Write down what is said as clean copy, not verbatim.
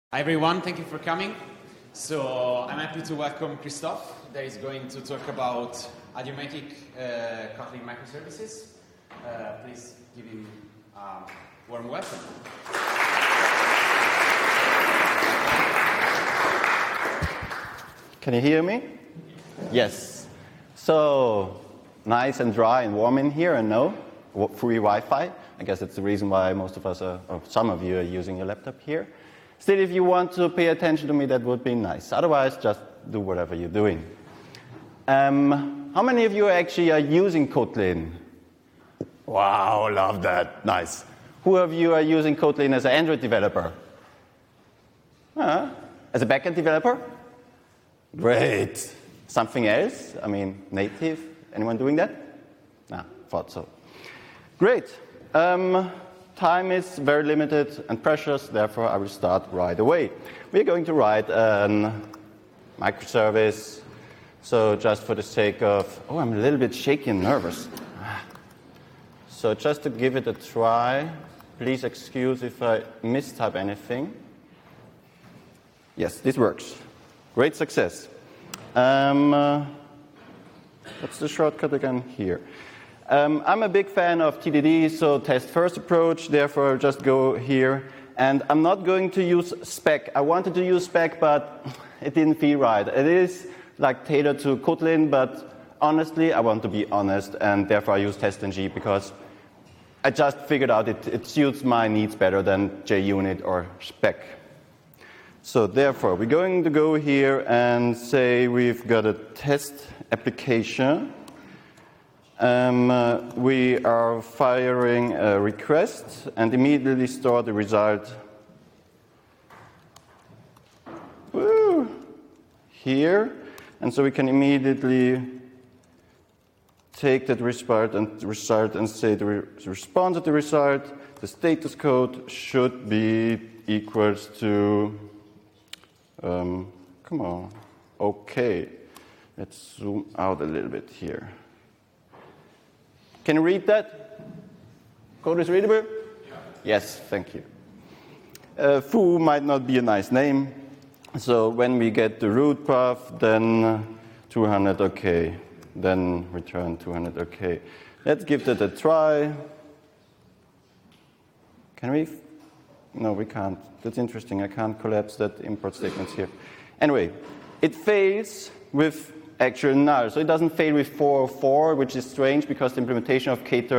Hi everyone, thank you for coming. So I'm happy to welcome Christophe that is going to talk about idiomatic Kotlin microservices. Please give him a warm welcome. Can you hear me? Yes. So nice and dry and warm in here, and no free Wi-Fi. I guess that's the reason why most of us, or some of you, are using your laptop here. Still, if you want to pay attention to me, that would be nice. Otherwise, just do whatever you're doing. How many of you actually are using Kotlin? Wow, love that. Nice. Who of you are using Kotlin as an Android developer? As a backend developer? Great. Something else? I mean, native? Anyone doing that? No, thought so. Great. Time is very limited and precious, therefore I will start right away. We're going to write a microservice. So just for the sake of, I'm a little bit shaky and nervous. So just to give it a try, please excuse if I mistype anything. Yes, this works. Great success. What's the shortcut again? Here. I'm a big fan of TDD, so test first approach, therefore I'll just go here. And I'm not going to use spec. I wanted to use spec, but it didn't feel right. It is like tailored to Kotlin, but honestly, I want to be honest, and therefore I use testng because I just figured out it suits my needs better than JUnit or spec. So therefore, we're going to go here and say we've got a test application. We are firing a request and immediately store the result here. And so we can immediately take that result and say the response to the result. The status code should be equals to, okay. Let's zoom out a little bit here. Can you read that? Code is readable? Yeah. Yes, thank you. Foo might not be a nice name. So when we get the root path, then 200, okay. Then return 200, okay. Let's give that a try. Can we? No, we can't. That's interesting. I can't collapse that import statements here. Anyway, it fails with actual null. So it doesn't fail with 404, which is strange because the implementation of Kter